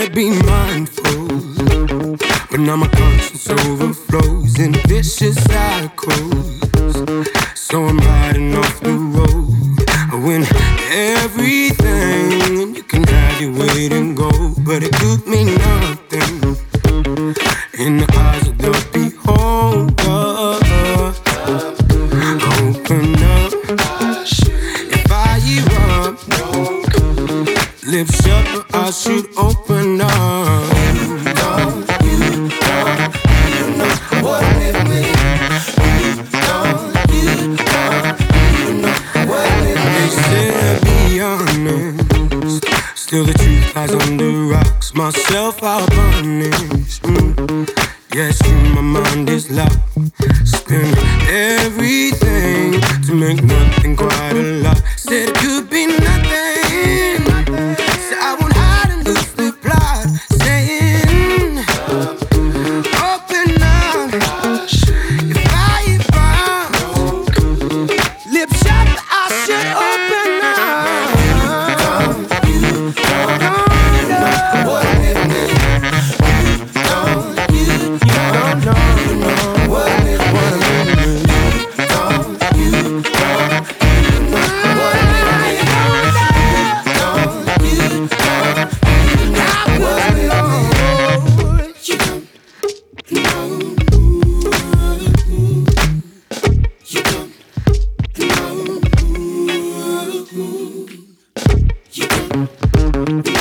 to be mindful, but now my conscience overflows in vicious cycles. So I'm riding off the road. I win everything, and you can have your way and go, but it could mean nothing in the eyes of the beholder. Open up, if I erupt, lips shut, but I should open up. What it means. They said be honest, still the truth lies under rocks. Myself I'll punish. Yes, my mind is locked. Spend everything to make nothing quite a lot. Said it could be nothing. Said I won't hide and lose the plot. Saying open up, if I lips shut, I should open up. You don't know what it means. You don't know what it means. You don't know what it means. You don't know.